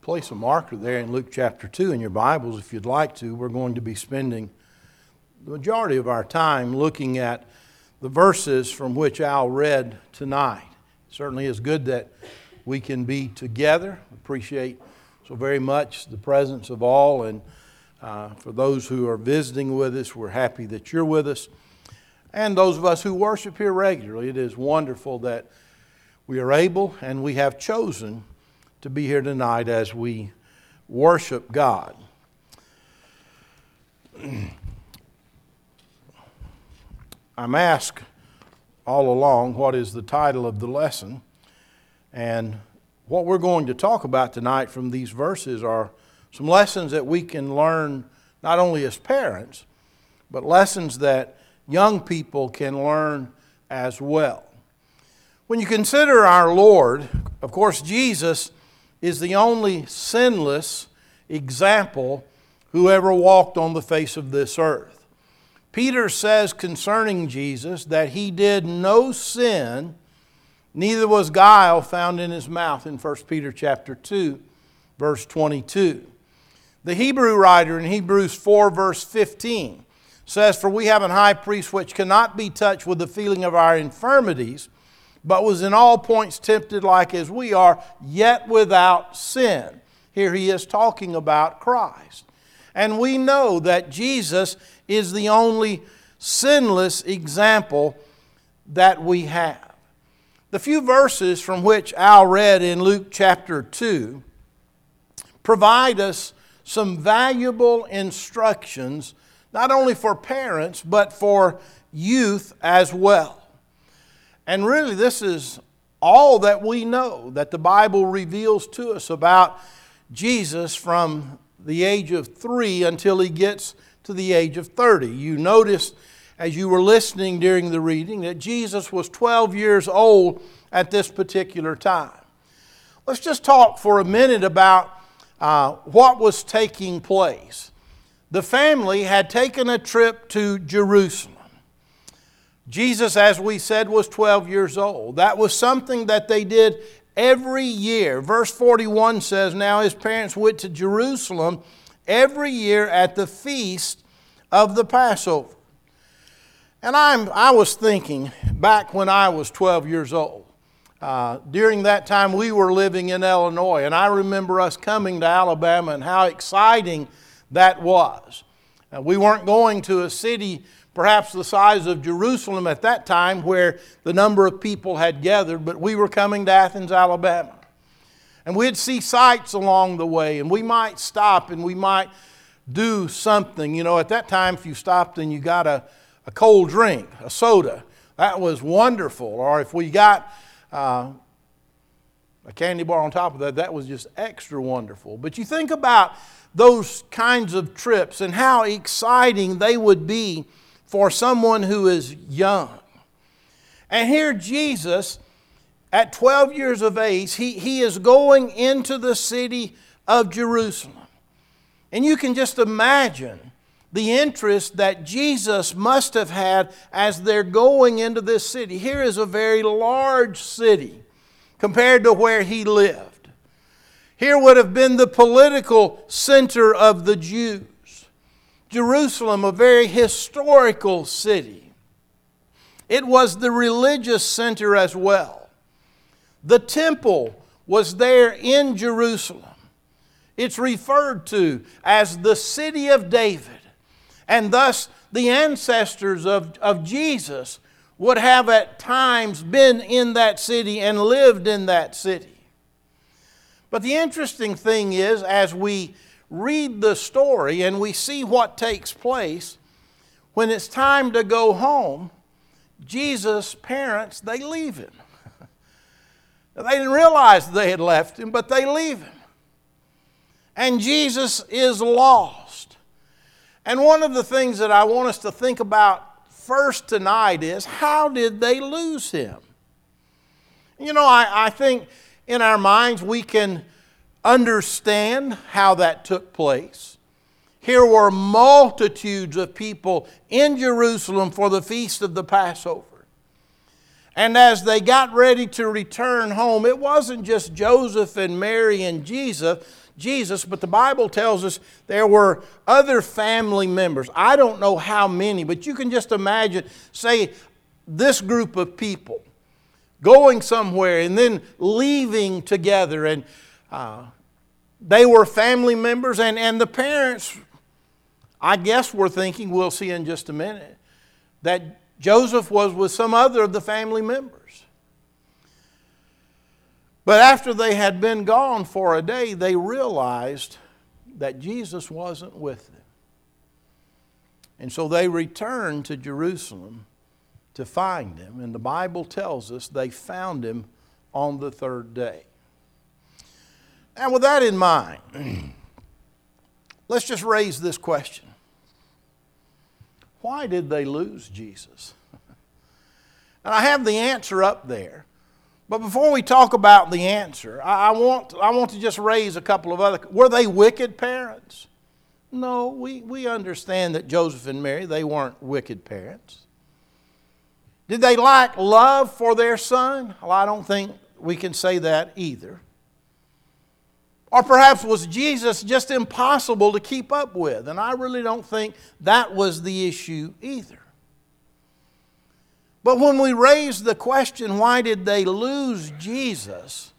place a marker there in Luke chapter 2 in your Bibles if you'd like to. We're going to be spending the majority of our time looking at the verses from which Al read tonight. It certainly is good that we can be together. Appreciate so very much the presence of all, and for those who are visiting with us, we're happy that you're with us. And those of us who worship here regularly, it is wonderful that we are able and we have chosen to be here tonight as we worship God. I'm asked all along what is the title of the lesson, and what we're going to talk about tonight from these verses are some lessons that we can learn not only as parents, but lessons that young people can learn as well. When you consider our Lord, of course, Jesus is the only sinless example who ever walked on the face of this earth. Peter says concerning Jesus that he did no sin, neither was guile found in his mouth in 1 Peter chapter 2, verse 22. The Hebrew writer in Hebrews 4, verse 15 says, "For we have an high priest which cannot be touched with the feeling of our infirmities, but was in all points tempted like as we are, yet without sin." Here he is talking about Christ. And we know that Jesus is the only sinless example that we have. The few verses from which Al read in Luke chapter 2 provide us some valuable instructions, not only for parents, but for youth as well. And really, this is all that we know that the Bible reveals to us about Jesus from the age of 3 until he gets to the age of 30. You noticed as you were listening during the reading that Jesus was 12 years old at this particular time. Let's just talk for a minute about what was taking place. The family had taken a trip to Jerusalem. Jesus, as we said, was 12 years old. That was something that they did every year. Verse 41 says, "Now his parents went to Jerusalem every year at the feast of the Passover." And I was thinking back when I was 12 years old. During that time we were living in Illinois, and I remember us coming to Alabama and how exciting that was. We weren't going to a city perhaps the size of Jerusalem at that time where the number of people had gathered, but we were coming to Athens, Alabama. And we'd see sights along the way, and we might stop and we might do something. You know, at that time, if you stopped and you got a cold drink, a soda, that was wonderful. Or if we got a candy bar on top of that, that was just extra wonderful. But you think about those kinds of trips and how exciting they would be for someone who is young. And here Jesus, at 12 years of age, he is going into the city of Jerusalem. And you can just imagine the interest that Jesus must have had as they're going into this city. Here is a very large city compared to where he lived. Here would have been the political center of the Jews. Jerusalem, a very historical city. It was the religious center as well. The temple was there in Jerusalem. It's referred to as the city of David. And thus the ancestors of Jesus would have at times been in that city and lived in that city. But the interesting thing is, as we read the story and we see what takes place, when it's time to go home, Jesus' parents, they leave him. They didn't realize they had left him, but they leave him. And Jesus is lost. And one of the things that I want us to think about first tonight is, how did they lose him? You know, I think in our minds we can understand how that took place. Here were multitudes of people in Jerusalem for the feast of the Passover. And as they got ready to return home, it wasn't just Joseph and Mary and Jesus. Jesus, but the Bible tells us there were other family members. I don't know how many, but you can just imagine, say, this group of people going somewhere and then leaving together. And they were family members, and the parents, I guess, were thinking, we'll see in just a minute, that Joseph was with some other of the family members. But after they had been gone for a day, they realized that Jesus wasn't with them. And so they returned to Jerusalem to find him. And the Bible tells us they found him on the third day. And with that in mind, let's just raise this question. Why did they lose Jesus? And I have the answer up there. But before we talk about the answer, I want to just raise a couple of other. Were they wicked parents? No, we understand that Joseph and Mary, they weren't wicked parents. Did they lack love for their son? Well, I don't think we can say that either. Or perhaps was Jesus just impossible to keep up with? And I really don't think that was the issue either. But when we raise the question, why did they lose Jesus?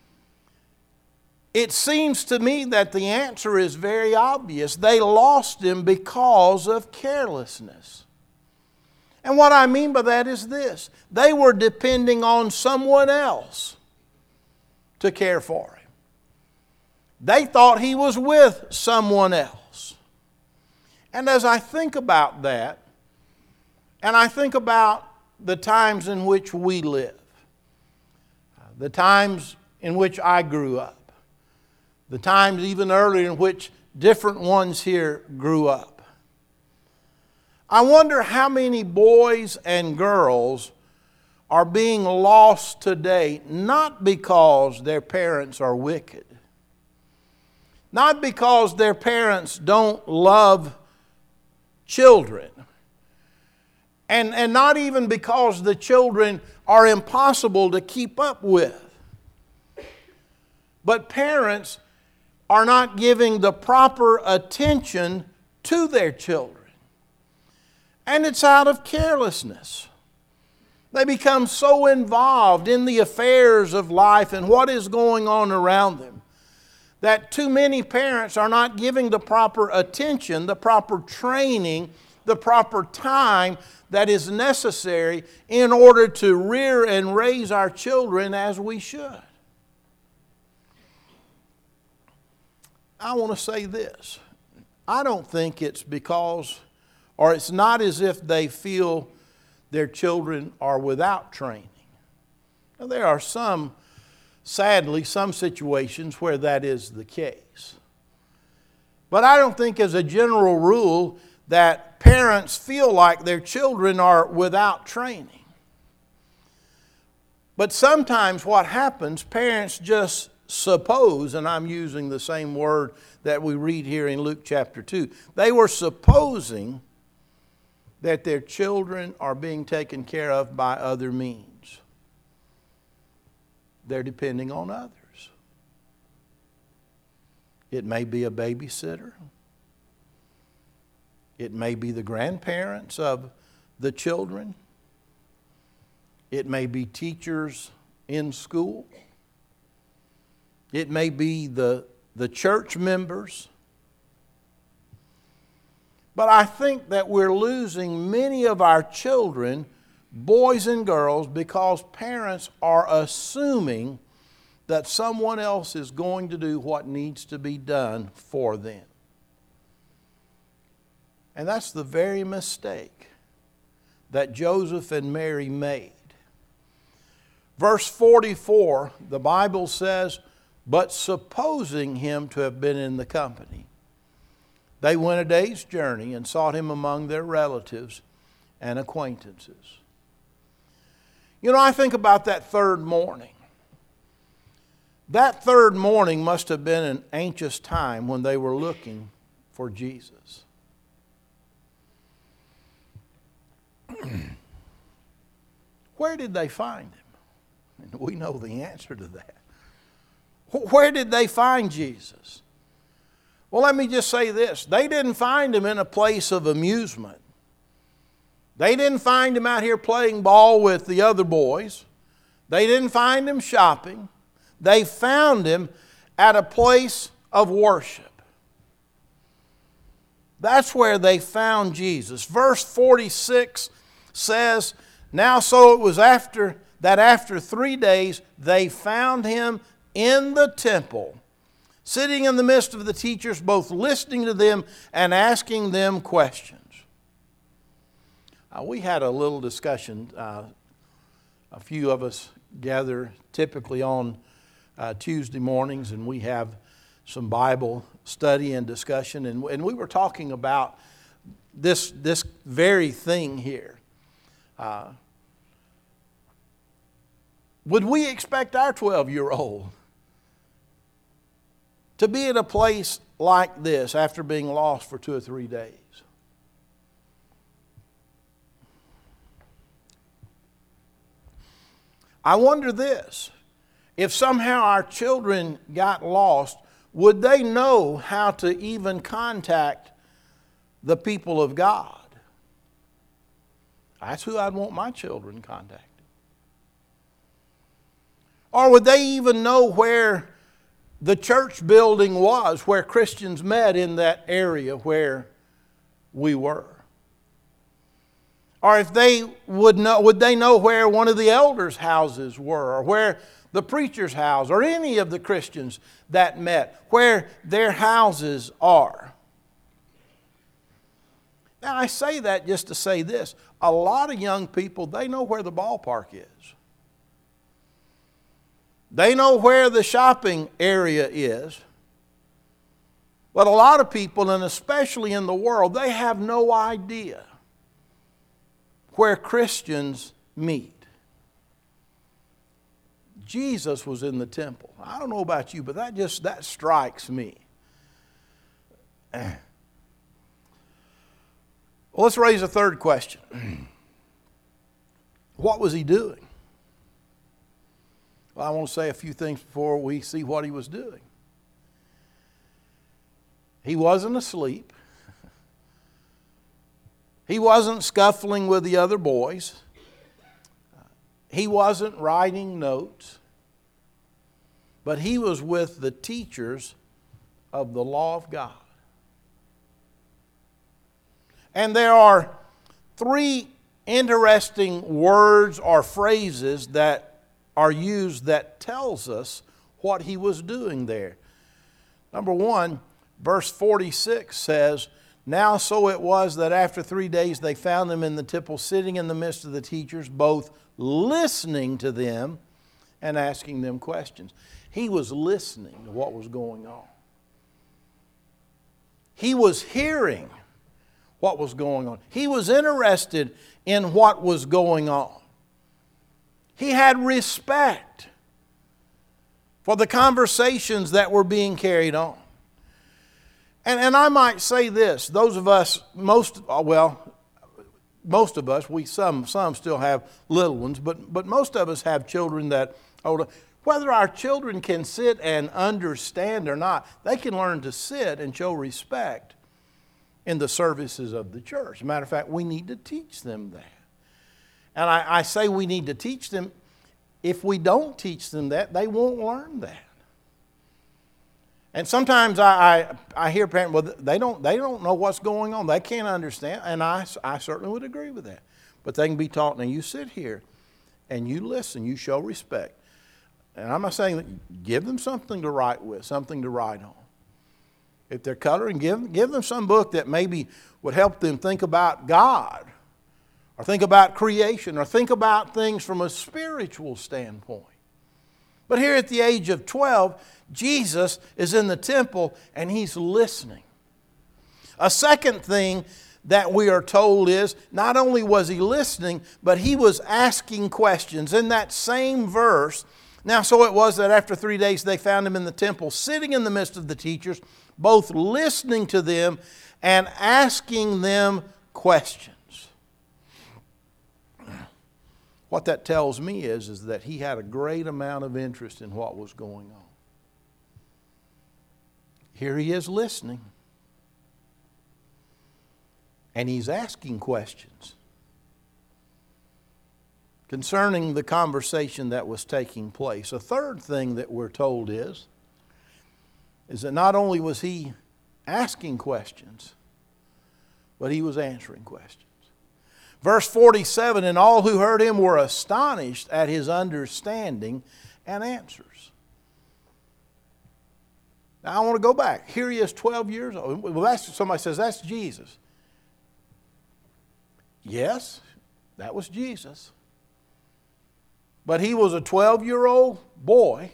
It seems to me that the answer is very obvious. They lost him because of carelessness. And what I mean by that is this. They were depending on someone else to care for him. They thought he was with someone else. And as I think about that, and I think about the times in which we live, the times in which I grew up, the times even earlier in which different ones here grew up, I wonder how many boys and girls are being lost today, not because their parents are wicked, not because their parents don't love children, and not even because the children are impossible to keep up with. But parents are not giving the proper attention to their children. And it's out of carelessness. They become so involved in the affairs of life and what is going on around them that too many parents are not giving the proper attention, the proper training, the proper time that is necessary in order to rear and raise our children as we should. I want to say this. I don't think it's because, or it's not as if they feel their children are without training. Now, there are sadly, some situations where that is the case. But I don't think as a general rule that parents feel like their children are without training. But sometimes what happens, parents just suppose, and I'm using the same word that we read here in Luke chapter 2, they were supposing that their children are being taken care of by other means. They're depending on others. It may be a babysitter. It may be the grandparents of the children. It may be teachers in school. It may be the church members. But I think that we're losing many of our children, boys and girls, because parents are assuming that someone else is going to do what needs to be done for them. And that's the very mistake that Joseph and Mary made. Verse 44, the Bible says, "But supposing him to have been in the company, they went a day's journey and sought him among their relatives and acquaintances." You know, I think about that third morning. That third morning must have been an anxious time when they were looking for Jesus. Where did they find him? And we know the answer to that. Where did they find Jesus? Well, let me just say this. They didn't find him in a place of amusement. They didn't find him out here playing ball with the other boys. They didn't find him shopping. They found him at a place of worship. That's where they found Jesus. Verse 46 says, now so it was after 3 days they found him in the temple, sitting in the midst of the teachers, both listening to them and asking them questions. We had a little discussion. A few of us gather typically on Tuesday mornings, and we have some Bible study and discussion. And we were talking about this very thing here. Would we expect our 12-year-old to be at a place like this after being lost for 2 or 3 days? I wonder this, if somehow our children got lost, would they know how to even contact the people of God? That's who I'd want my children contacted. Or would they even know where the church building was, where Christians met in that area where we were? Or if they would they know where one of the elders' houses were, or where the preacher's house, or any of the Christians that met, where their houses are? Now, I say that just to say this. A lot of young people, they know where the ballpark is. They know where the shopping area is. But a lot of people, and especially in the world, they have no idea where Christians meet. Jesus was in the temple. I don't know about you, but that strikes me. Well, let's raise a third question. What was he doing? Well, I want to say a few things before we see what he was doing. He wasn't asleep. He wasn't scuffling with the other boys. He wasn't writing notes. But he was with the teachers of the law of God. And there are 3 interesting words or phrases that are used that tells us what he was doing there. Number 1, verse 46 says, now so it was that after 3 days they found him in the temple, sitting in the midst of the teachers, both listening to them and asking them questions. He was listening to what was going on. He was hearing what was going on. He was interested in what was going on. He had respect for the conversations that were being carried on. And I might say this, those of us, most of us, some still have little ones, but most of us have children that, whether our children can sit and understand or not, they can learn to sit and show respect in the services of the church. As a matter of fact, we need to teach them that. And I say we need to teach them. If we don't teach them that, they won't learn that. And sometimes I hear parents, well, they don't know what's going on. They can't understand. And I certainly would agree with that. But they can be taught. Now you sit here and you listen. You show respect. And I'm not saying that give them something to write with, something to write on. If they're coloring, give them some book that maybe would help them think about God, or think about creation, or think about things from a spiritual standpoint. But here at the age of 12, Jesus is in the temple and he's listening. A second thing that we are told is, not only was he listening, but he was asking questions. In that same verse, now so it was that after 3 days they found him in the temple, sitting in the midst of the teachers, both listening to them and asking them questions. What that tells me is that he had a great amount of interest in what was going on. Here he is listening. And he's asking questions concerning the conversation that was taking place. A third thing that we're told is that not only was he asking questions, but he was answering questions. Verse 47, and all who heard him were astonished at his understanding and answers. Now I want to go back. Here he is, 12 years old. Well, somebody says, that's Jesus. Yes, that was Jesus. But he was a 12-year-old boy.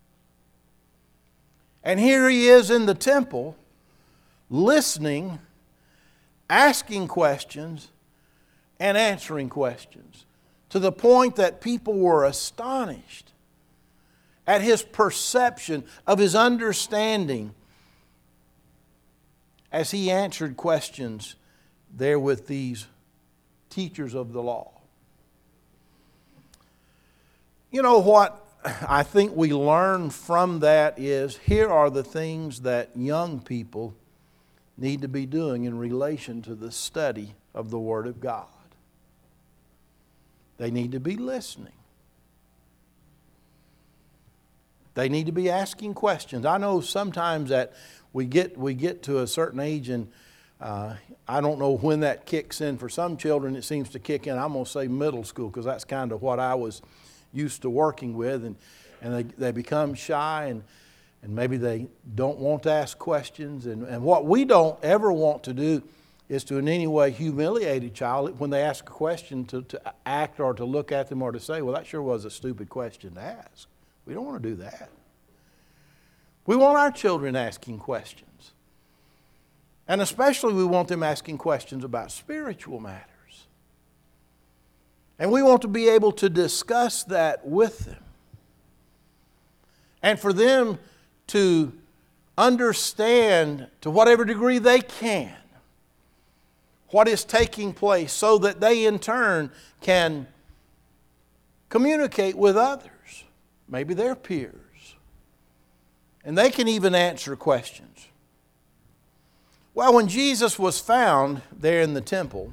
And here he is in the temple, listening, asking questions, and answering questions, to the point that people were astonished at his perception of his understanding as he answered questions there with these teachers of the law. You know what I think we learn from that is, here are the things that young people need to be doing in relation to the study of the Word of God. They need to be listening. They need to be asking questions. I know sometimes that we get to a certain age, and I don't know when that kicks in. For some children, it seems to kick in, I'm going to say middle school, because that's kind of what I was used to working with. And they become shy, and maybe they don't want to ask questions. And what we don't ever want to do is to in any way humiliate a child when they ask a question, to act or to look at them or to say, well, that sure was a stupid question to ask. We don't want to do that. We want our children asking questions. And especially we want them asking questions about spiritual matters. And we want to be able to discuss that with them. And for them to understand, to whatever degree they can, what is taking place, so that they in turn can communicate with others, maybe their peers. And they can even answer questions. Well, when Jesus was found there in the temple,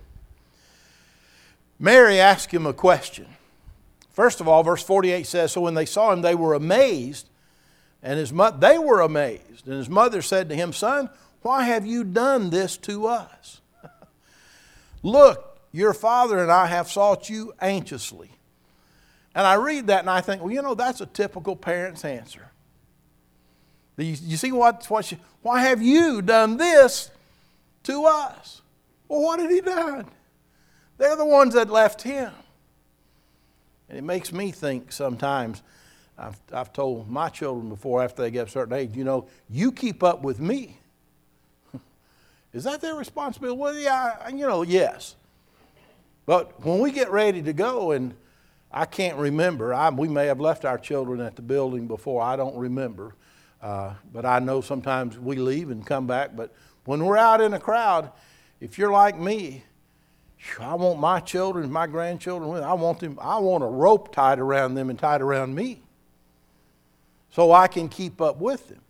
Mary asked him a question. First of all, verse 48 says, so when they saw him, they were amazed. And they were amazed. And his mother said to him, son, why have you done this to us? Look, your father and I have sought you anxiously. And I read that and I think, well, you know, that's a typical parent's answer. You see why have you done this to us? Well, what had he done? They're the ones that left him. And it makes me think sometimes, I've told my children before, after they get a certain age, you know, you keep up with me. Is that their responsibility? Well, yeah, you know, yes. But when we get ready to go, and I can't remember, we may have left our children at the building before, I don't remember. But I know sometimes we leave and come back. But when we're out in a crowd, if you're like me, I want my children, my grandchildren, I want a rope tied around them and tied around me, so I can keep up with them.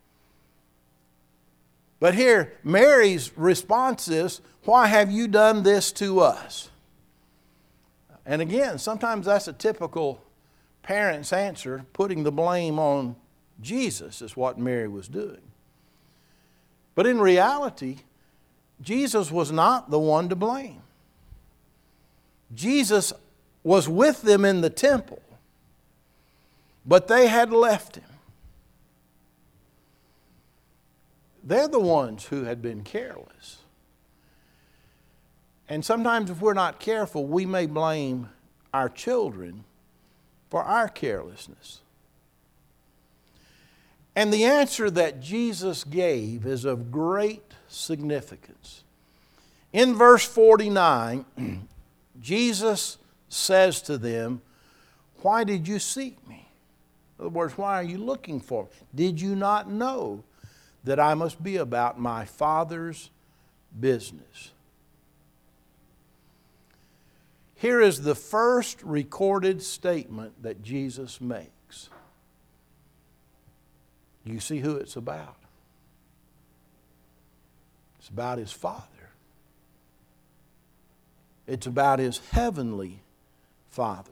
But here, Mary's response is, why have you done this to us? And again, sometimes that's a typical parent's answer, putting the blame on Jesus is what Mary was doing. But in reality, Jesus was not the one to blame. Jesus was with them in the temple, but they had left him. They're the ones who had been careless. And sometimes if we're not careful, we may blame our children for our carelessness. And the answer that Jesus gave is of great significance. In verse 49, Jesus says to them, why did you seek me? In other words, why are you looking for me? Did you not know that I must be about my Father's business? Here is the first recorded statement that Jesus makes. You see who it's about. It's about His Father. It's about His heavenly Father.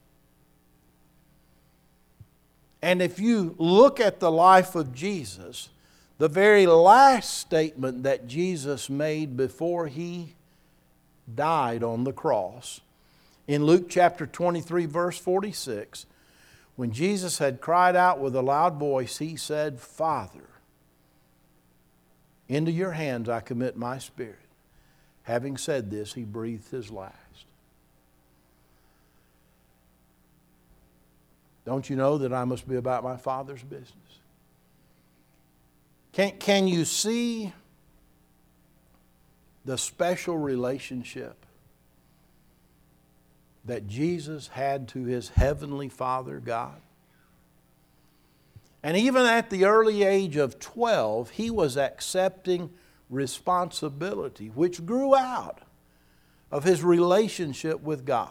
And if you look at the life of Jesus, the very last statement that Jesus made before He died on the cross, in Luke chapter 23, verse 46, when Jesus had cried out with a loud voice, He said, Father, into your hands I commit my spirit. Having said this, He breathed His last. Don't you know that I must be about my Father's business? Can you see the special relationship that Jesus had to His heavenly Father, God? And even at the early age of 12, He was accepting responsibility, which grew out of His relationship with God.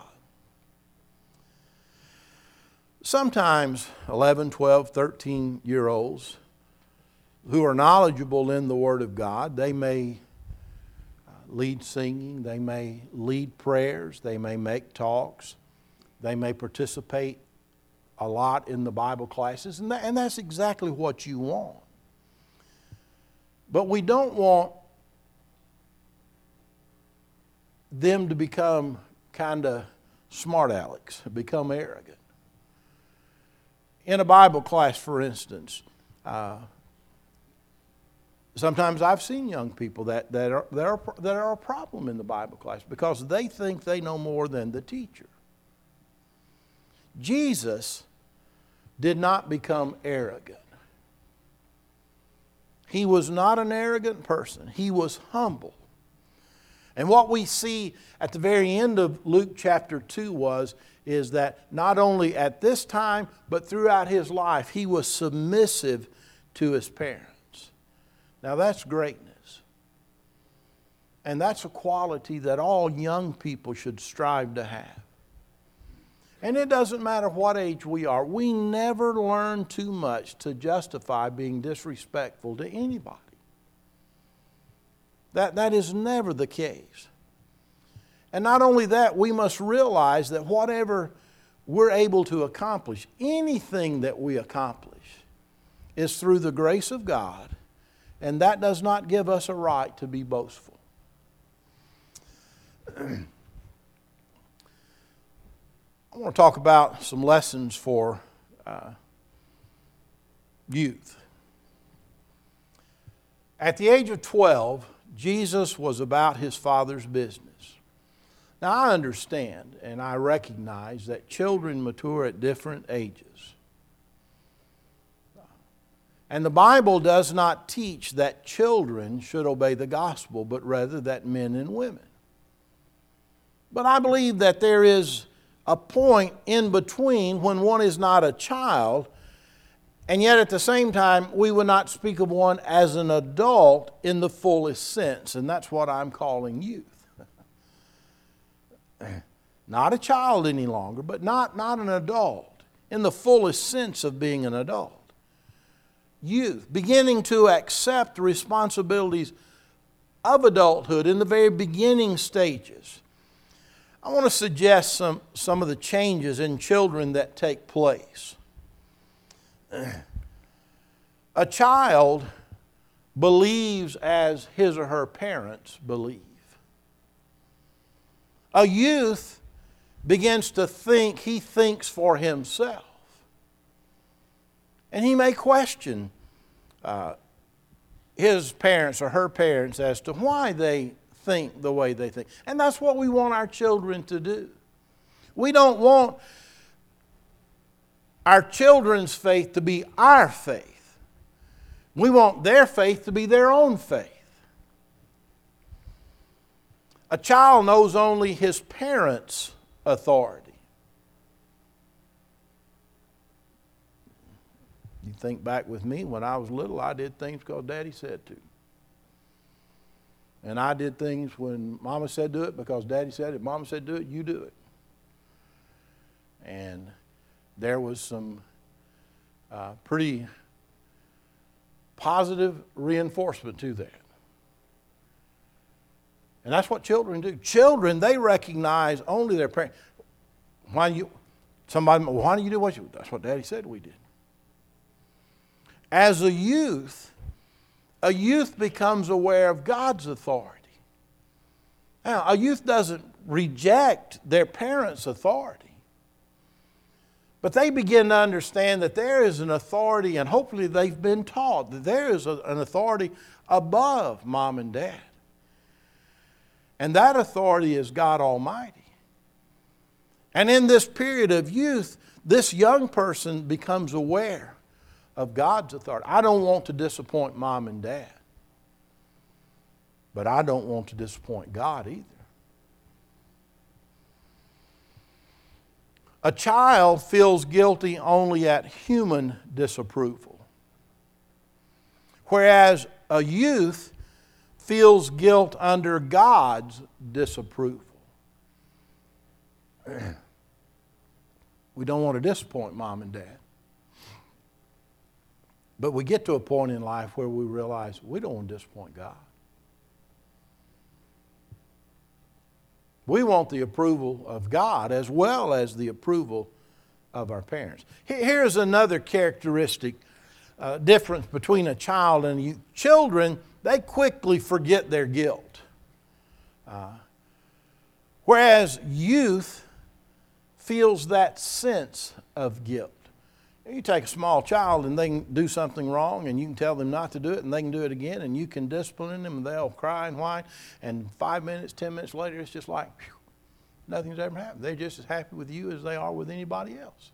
Sometimes 11, 12, 13-year-olds who are knowledgeable in the Word of God, they may lead singing, they may lead prayers, they may make talks, they may participate a lot in the Bible classes, and that's exactly what you want. But we don't want them to become kind of smart alecks, become arrogant. In a Bible class, for instance, sometimes I've seen young people that are a problem in the Bible class because they think they know more than the teacher. Jesus did not become arrogant. He was not an arrogant person. He was humble. And what we see at the very end of Luke chapter 2 is that not only at this time, but throughout His life, He was submissive to His parents. Now that's greatness. And that's a quality that all young people should strive to have. And it doesn't matter what age we are. We never learn too much to justify being disrespectful to anybody. That is never the case. And not only that, we must realize that whatever we're able to accomplish, anything that we accomplish, is through the grace of God, and that does not give us a right to be boastful. I want to talk about some lessons for youth. At the age of 12, Jesus was about His Father's business. Now I understand and I recognize that children mature at different ages. And the Bible does not teach that children should obey the gospel, but rather that men and women. But I believe that there is a point in between when one is not a child, and yet at the same time we would not speak of one as an adult in the fullest sense, and that's what I'm calling youth. Not a child any longer, but not an adult in the fullest sense of being an adult. Youth, beginning to accept responsibilities of adulthood in the very beginning stages. I want to suggest some of the changes in children that take place. A child believes as his or her parents believe. A youth begins to think, he thinks for himself. And he may question his parents or her parents as to why they think the way they think. And that's what we want our children to do. We don't want our children's faith to be our faith. We want their faith to be their own faith. A child knows only his parents' authority. You think back with me, when I was little, I did things because Daddy said to. And I did things when Mama said do it because Daddy said it. Mama said do it, you do it. And there was some pretty positive reinforcement to that. And that's what children do. Children, they recognize only their parents. Why do you do what you... That's what Daddy said we did. As a youth becomes aware of God's authority. Now, a youth doesn't reject their parents' authority. But they begin to understand that there is an authority, and hopefully they've been taught that there is an authority above mom and dad. And that authority is God Almighty. And in this period of youth, this young person becomes aware of God's authority. I don't want to disappoint mom and dad. But I don't want to disappoint God either. A child feels guilty only at human disapproval, whereas a youth feels guilt under God's disapproval. We don't want to disappoint mom and dad. But we get to a point in life where we realize we don't want to disappoint God. We want the approval of God as well as the approval of our parents. Here's another characteristic difference between a child and a youth. Children, they quickly forget their guilt. Whereas youth feels that sense of guilt. You take a small child and they can do something wrong and you can tell them not to do it and they can do it again and you can discipline them and they'll cry and whine, and 5 minutes, 10 minutes later it's just like, whew, nothing's ever happened. They're just as happy with you as they are with anybody else.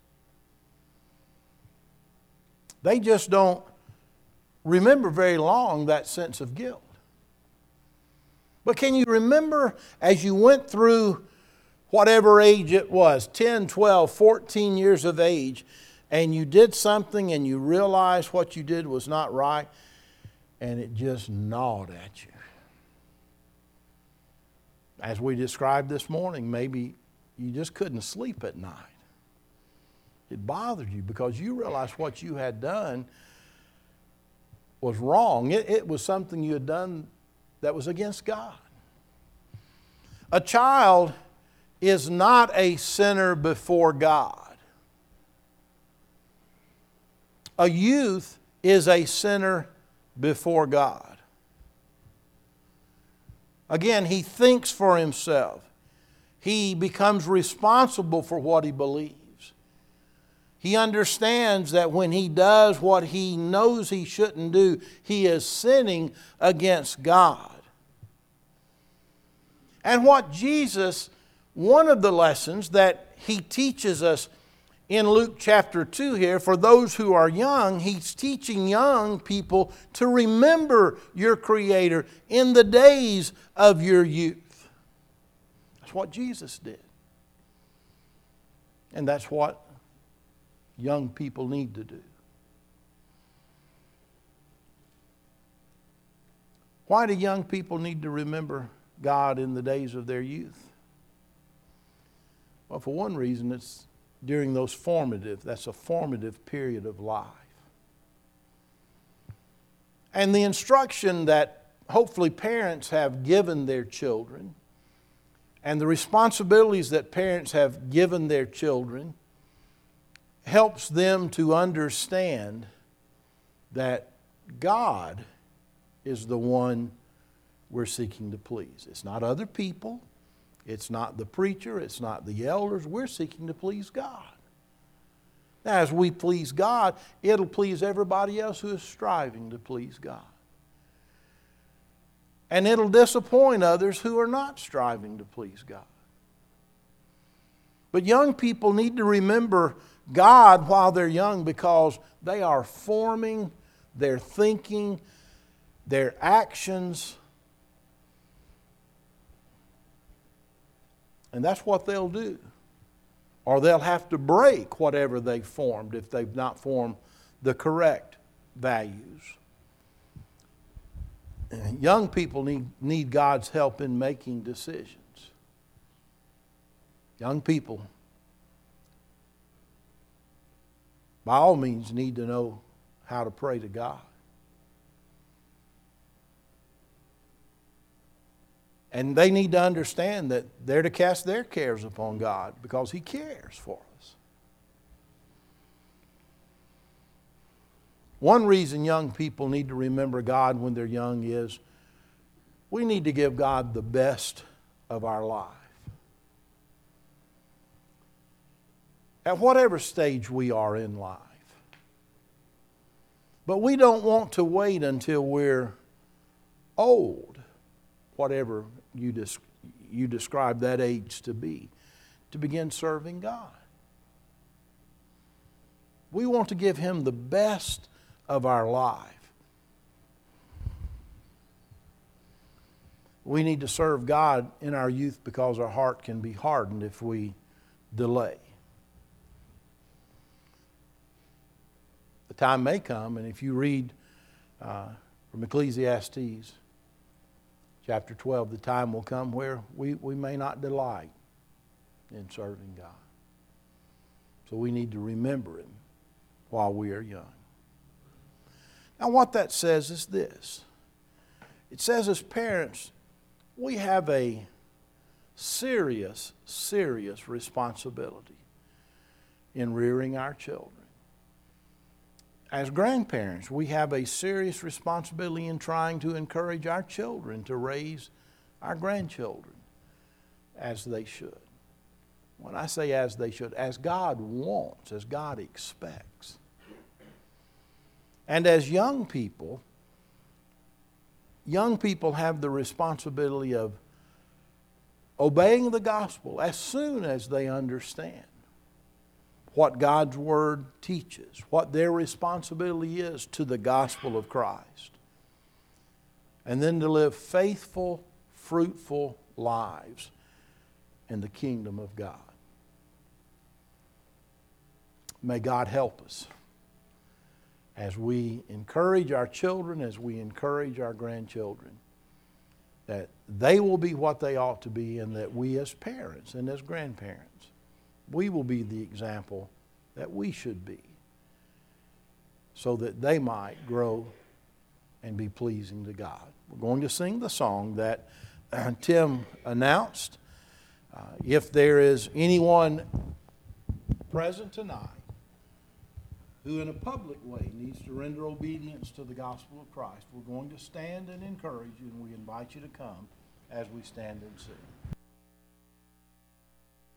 They just don't remember very long that sense of guilt. But can you remember as you went through whatever age it was, 10, 12, 14 years of age, and you did something and you realized what you did was not right, and it just gnawed at you? As we described this morning, maybe you just couldn't sleep at night. It bothered you because you realized what you had done was wrong. It was something you had done that was against God. A child is not a sinner before God. A youth is a sinner before God. Again, he thinks for himself. He becomes responsible for what he believes. He understands that when he does what he knows he shouldn't do, he is sinning against God. And what Jesus, one of the lessons that he teaches us in Luke chapter 2 here, for those who are young, he's teaching young people to remember your Creator in the days of your youth. That's what Jesus did. And that's what young people need to do. Why do young people need to remember God in the days of their youth? Well, for one reason, it's during that's a formative period of life. And the instruction that hopefully parents have given their children and the responsibilities that parents have given their children helps them to understand that God is the one we're seeking to please. It's not other people. It's not the preacher. It's not the elders. We're seeking to please God. Now, as we please God, it'll please everybody else who is striving to please God. And it'll disappoint others who are not striving to please God. But young people need to remember God while they're young because they are forming their thinking, their actions. And that's what they'll do. Or they'll have to break whatever they've formed if they've not formed the correct values. And young people need God's help in making decisions. Young people, by all means, need to know how to pray to God. And they need to understand that they're to cast their cares upon God because He cares for us. One reason young people need to remember God when they're young is we need to give God the best of our life. At whatever stage we are in life. But we don't want to wait until we're old, whatever you describe that age to be, to begin serving God. We want to give Him the best of our life. We need to serve God in our youth because our heart can be hardened if we delay. The time may come, and if you read from Ecclesiastes chapter 12, the time will come where we may not delight in serving God. So we need to remember Him while we are young. Now what that says is this. It says as parents, we have a serious responsibility in rearing our children. As grandparents, we have a serious responsibility in trying to encourage our children to raise our grandchildren as they should. When I say as they should, as God wants, as God expects. And as young people have the responsibility of obeying the gospel as soon as they understand what God's Word teaches, what their responsibility is to the gospel of Christ. And then to live faithful, fruitful lives in the kingdom of God. May God help us as we encourage our children, as we encourage our grandchildren, that they will be what they ought to be, and that we as parents and as grandparents, we will be the example that we should be, so that they might grow and be pleasing to God. We're going to sing the song that Tim announced. If there is anyone present tonight who in a public way needs to render obedience to the gospel of Christ, we're going to stand and encourage you, and we invite you to come as we stand and sing.